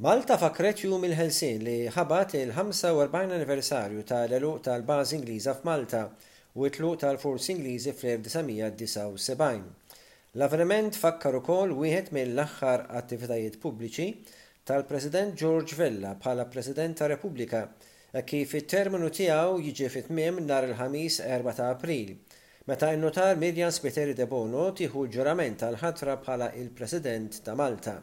Malta fakret jum il-ħelsien li ħabat il-45 anniversarju tal-eluq tal-bażi Ingliża f'Malta u t-tluq tal-forzi Ingliżi fl-1979. L-avveniment fakkar ukoll wieħed mill-aħħar attivitajiet pubbliċi tal-President George Vella bħala President ta' Repubblika kif it-terminu tiegħu jiġi fit-tmiem nhar il-ħamis 4 ta' April, meta nnotar Mirjam Spiteri de Bono tieħu l-ġurament tal-ħatra bħala il-President ta' Malta.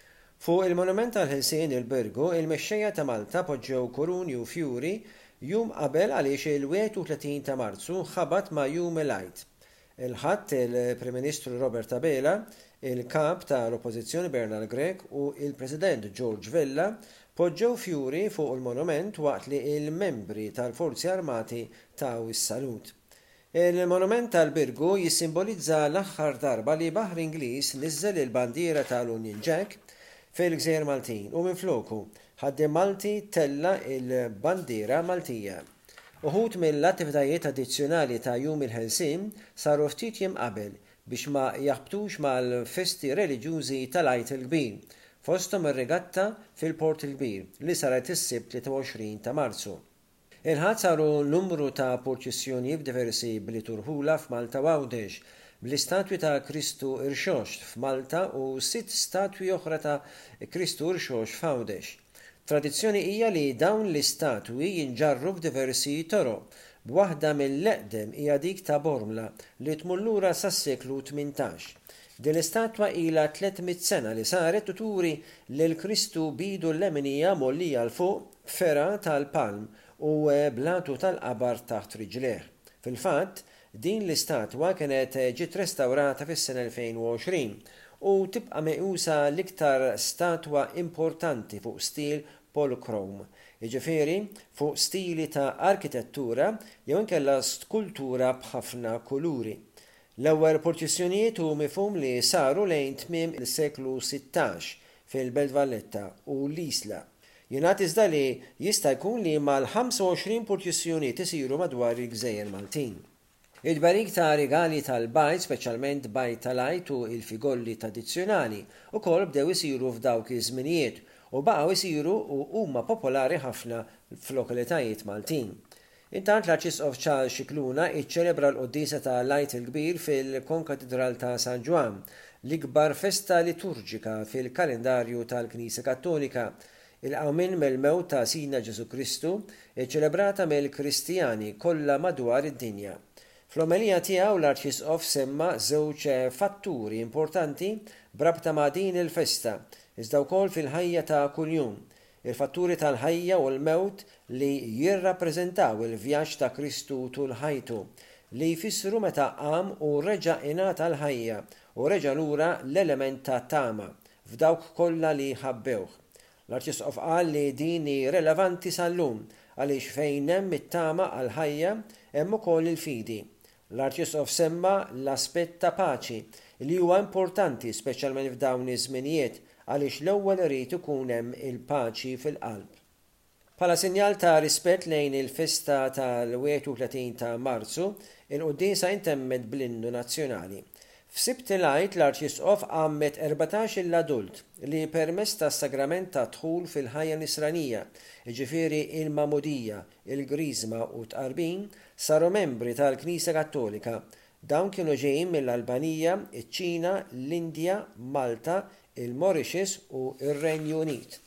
Fuq il-monument tal-ħelsien il-Birgu, il-mexxejja ta' Malta poġġew kuruni u fjuri jum qabel għaliex il-31 ta' Marzu ħabat ma' jum il-Għid. Il-ħadd il-Prim Ministru Robert Abela, il-kap tal-Oppożizzjoni Bernard Grech u il-President George Vella poġġew fjuri fuq il-monument waqt li il-membri tal-Forzi Armati taw is-salut. Il-monument tal-Birgu jissimbolizza l-aħħar darba li baħr Ingliż niżżel il-bandiera tal-Union Jack fil-Gżejjer Maltin u minfloku ħaddim Malti tella il-bandiera Maltija. Uħud mill-attivitajiet addizzjonali ta' jum il-ħelsien saru ftit jiem qabel biex ma jaħbtux mal-festi reliġjużi tal-Għid il-Kbir, fosthom ir-regatta fil-Port il-Kbir li saret is-Sibt 23 ta' Marzu. Il-ħadd saru numru ta' purċissjoni f'diversi bliet urħula f'Malta u Għawdex, bl-istatwi ta' Kristu Irxox f'Malta u 6 statwi oħra ta' Kristu Irxox f'Għawdex. Tradizzjoni hija li dawn l-istatwi jinġarru f'diversi toroq, b'waħda mill-eqdem hija dik ta' Bormla li tmur lura sas-seklu 18. Din l-istatwa ilha 300 sena li saret u turi lil Kristu bidu l-leminija mollija l fuq fera tal-palm u blatu tal-qabar taħt riġleh. Fil-fatt, din l-istatwa kienet ġiet restawrata fis-sena 2020 u tibqa' meqjusa l-iktar statwa importanti fuq stil polokrom, jiġifieri fuq stili ta' arkitettura jew inkella skultura b'ħafna kuluri. L-ewwel purċissjonijiet u mifhum li saru lejn tmiem is-seklu 16 fil-Belt Valletta u l-Isla. Jingħad iżda li jista' jkun li mal-25 purċissjonijiet isiru madwar il-Gżejjer Maltin. Il-barik ta' regali tal-bajt, speċjalment bajt tal-Għid u il-figolli tradizzjonali, ukoll bdew isiru f'dawk iż-żminijiet u baqgħu isiru u huma popolari ħafna f'lokalitajiet Maltin. Intant l-Arċisqof Charles Scicluna iċċelebra l-Qudiesa tal-Għid il-Kbir fil-Konkatedral ta' San Ġwan, l-ikbar festa liturġika fil-kalendarju tal-Knisja Kattolika, il-qawmin mill-mewt ta' Sidna Ġesu Kristu iċċelebrata mill-Kristjani kollha madwar id-dinja. Fl-omelija tiegħu l-Arċisqof semma żewġ fatturi importanti brabta ma' din il-festa, iżda wkoll fil-ħajja ta' kuljum. Il-fatturi tal-ħajja u l-mewt li jirrappreżentaw il-vjaġġ ta' Kristu tul ħajtu, li jfissru meta qam u reġa' ingħata l-ħajja u reġa' lura l-element ta' tama f'dawk kollha li ħabbewh. L-Arċisqof qal li din relevanti sal-lum għaliex fejn hemm it-tama għall-ħajja hemm ukoll il-fidi. L-Arċisqof semma l-aspett ta' paċi li huwa importanti speċjalment f'dawn iż-żminijiet għaliex l-ewwel irid ikun hemm il-paċi fil-qalb. Bħala sinjal ta' rispett lejn il-festa tal-31 ta' Marzu, il-Qudiesa intemmet bl-innu nazzjonali. F'Sibt il-Għid l-Arċisqof għammet 14 l-adult li permezz tas-sagrament ta' dħul fil-ħajja nisranija, jiġifieri il-Mamudija, il-Griżma u tqarbin, saru membri tal-Knisja Kattolika. Dawn kienu ġejjin mill-Albanija, iċ-Ċina, l-Indja, Malta, il-Mauritius u ir-Renju Unit.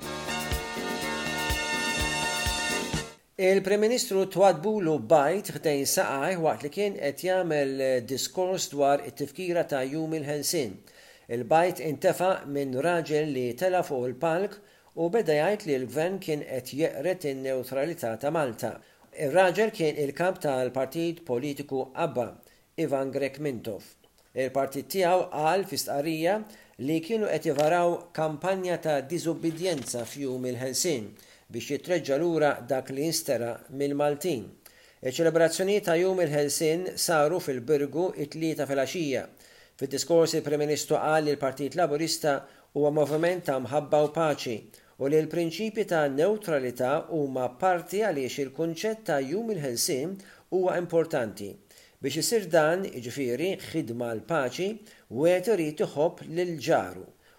Il-Prim Ministru Twadbulu Bajt ħdejn saqaj waqt li kien qed jagħmel diskors dwar it-tifkira ta' jum il-ħelsien. Il-Bajt intefa' minn raġel li tela fuq il-palk u beda jgħid li l-Gvern kien qed jeqret in-newtralità ta' Malta. Ir-raġel kien il-kap tal-Partit Politiku ABBA, Ivan Grek Mintov. Il-partit tiegħu qal fi stqarrija li kienu qed jivaraw kampanja ta' diżobbidjenza f'jum il-ħelsien biex jitreġġa' lura dak li jinstera mill-Maltin. Il-ċelebrazzjonijiet ta' jum il-ħelsien saru fil-Birgu it-tlieta filgħaxija. Fid-diskors il-Prim Ministru qal li l-Partit Laburista huwa moviment ta' mħabba u paċi u li l-prinċipji ta' neutralità huma parti għaliex il-kunċett ta' jum il-ħelsien huwa importanti. Biex isir dan, jiġifieri ħidma l-paċi, wieħed irid iħobb lil ġaru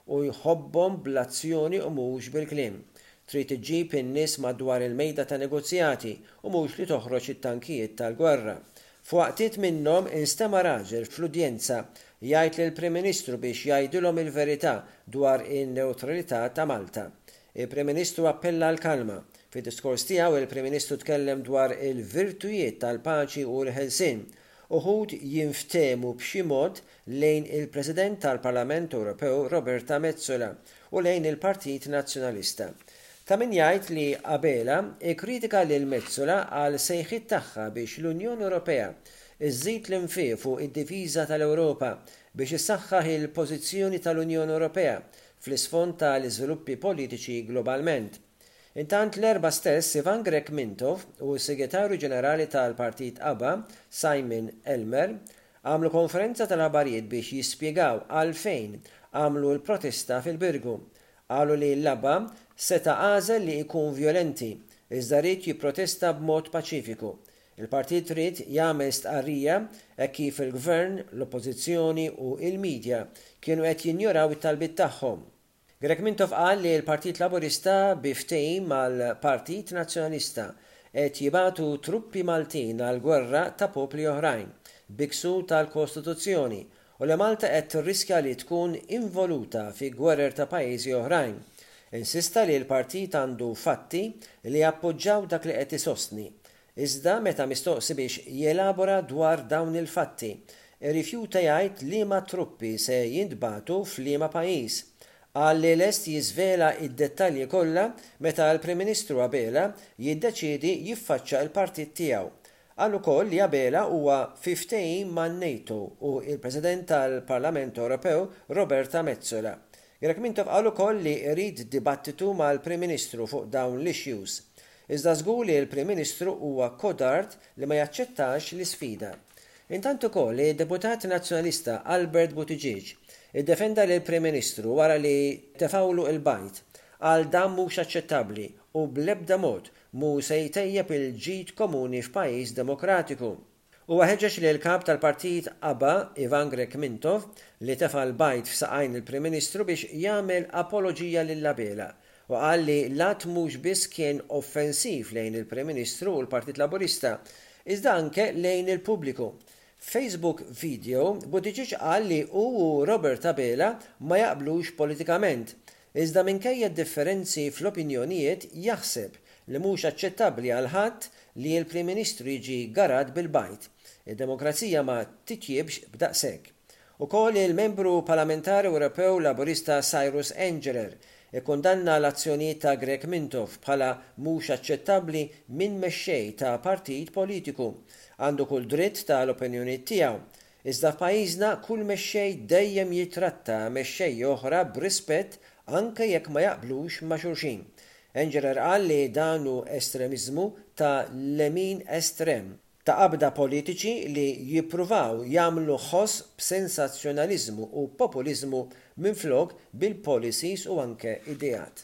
u jħobbhom bl-azzjoni u mhux bil-kliem. Trid iġġib in-nies madwar il-mejda ta' negozjati u mhux li toħroġ it-tankijiet tal-gwerra. F'waqtiet minnhom instema' raġel fl-udjenza jgħid lill-Prim Ministru biex jgħidilhom il-verità dwar in-newtralità ta' Malta. Il-Prim Ministru appella l-kalma. Fid-diskors tiegħu il-Prim Ministru tkellem dwar il-virtujiet tal-paċi u l-ħelsien. Uħud jinftehmu b'xi mod lejn il-President tal-Parlament Ewropew Roberta Metsola u lejn il-Partit Nazzjonalista. Ta' min jgħid li qabela ikkritika lil Metsola għal sejħiet tagħha biex l-Unjoni Ewropea iżżid l-infiq fuq id-difiża tal-Ewropa biex issaħħaħ il-pożizzjoni tal-Unjoni Ewropea fl-isfond tal-iżviluppi politiċi globalment. Intant l-erba stess Ivan Grek Mintov u s-Segretarju Ġenerali tal-Partit ABBA, Simon Elmer, għamlu konferenza tal-aħbarijiet biex jispjegaw għalfejn għamlu l-protesta fil-Birgu. Għalu li l-ABBA seta għażel li jkun violenti, iżda rrid jipprotesta b'mod paċifiku. Il-partit rrid jagħmel stqarrija hekk kif il-Gvern, l-Oppożizzjoni u il-Midja kienu qed jinjoraw it-talbiet tagħhom. Grek Mintov qal li l-Partit Laburista biftehim mal-Partit Nazzjonalista qed jibatu truppi Maltin għal gwerra ta' popli oħrajn, biksu tal-Kostituzzjoni u li Malta qed tirriskja li tkun involuta fi gwerer ta' pajjiżi oħrajn. Insista li l-partit għandu fatti li appoġġaw dak li qed isostni. Iżda meta mistoqsi biex jelabora dwar dawn il-fatti, irrifjuta jgħid liema truppi se jintbagħtu f'liema pajjiż. Qal li lest jiżvela id-dettalji kollha meta l-Prim Ministru Abela jiddeċiedi jiffaċċa l-partit tiegħu. Qal ukoll li Abela huwa fiftehim man-NATO u il-President tal-Parlament Ewropew Roberta Metsola. Grek Mintov qal ukoll li jrid dibattitu mal-Prim Ministru fuq dawn l-issues. Iżda żgur li l-Prim Ministru huwa kodard li ma jaċċettax l-isfida. Intant ukoll id-Deputat Nazzjonalista Albert Buttigieg iddefenda lil Prim Ministru wara li tefawlu il-bajt għal dan mhux aċċettabbli u bl-ebda mod mhu se jtejjeb il-ġid komuni f'pajjiż demokratiku. Huwa ħeġġeġ li l-kap tal-Partit ABBA Ivan Grek Mintov li tefa' l-bajt f'saqajn il-Prim Ministru biex jagħmel apoloġija lil Abela u qal li l-att mhux biss kien offensiv lejn il-Prim Ministru u l-Partit Laburista, iżda anke lejn il-pubbliku. Facebook video Buttigieg qal li u Robert Abela ma jaqblux politikament, iżda minkejja differenzi fl-opinjonijiet jaħseb li mhux aċċettabbli għal ħadd li l-Prim Ministru jiġi garad bil-bajt. Id-demokrazija ma titjibx b'daqshekk. Ukoll il-membru parlamentari Ewropew Laburista Cyrus Engeler ikkundanna l-azzjonijiet ta' Grek Mintov bħala mhux aċċettabbli minn mexxej ta' partit politiku. Għandu kull dritt tal-opinjoni tiegħu. Iżda f'pajjiżna kull mexxej dejjem jitratta mexxej oħra b'rispett anke jekk ma jaqblux ma' xulxin. Engeler qal li danu estremiżmu ta' lemin estrem, ta' qabda politiċi li jippruvaw jagħmlu ħoss b'sensazzjonaliżmu u populiżmu minflok bil-policies u anke ideat.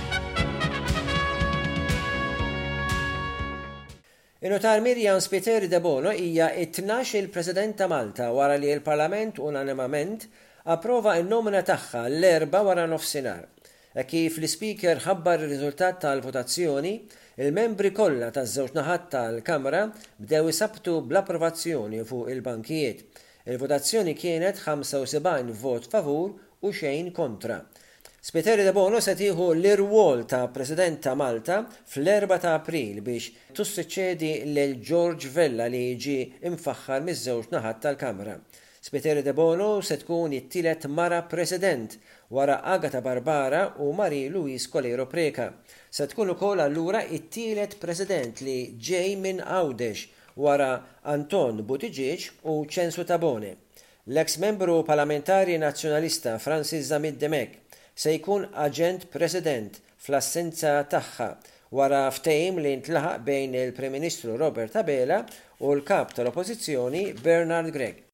Inotar Mirjam Spiteri de Bono hija it-12 il-President ta' Malta wara li l-Parlament unanimament approva n-nomina tagħha l-erba wara nofsinhar. Kif l-Speaker ħabbar ir-riżultat tal-votazzjoni, il-membri kollha taż-żewġ naħat tal-Kamra bdew isabtu bl-approvazzjoni fuq il-bankijiet. Il-votazzjoni kienet 75 vot favur u xejn kontra. Spiteri de Bono se tieħu l-irwol ta' President ta' Malta fl-4 ta' April biex tissuċċedi lil George Vella li jiġi imfaħħar miż-żewġ naħat tal-Kamra. Spiteri de Bono se tkun it-tielet mara President wara Agata Barbara u Marie Louise Colero Preca. Se tkun ukoll allura it-tielet President li ġej minn Għawdex wara Anton Buttigieg u Censu Tabone. L-eks membru parlamentari nazzjonalista Francis Zamid Demek se jkun aġent President fl-assenza tagħha wara ftehim li ntlaħaq bejn il-Prim Ministru Robert Abela u l-kap tal-Oppożizzjoni Bernard Gregg.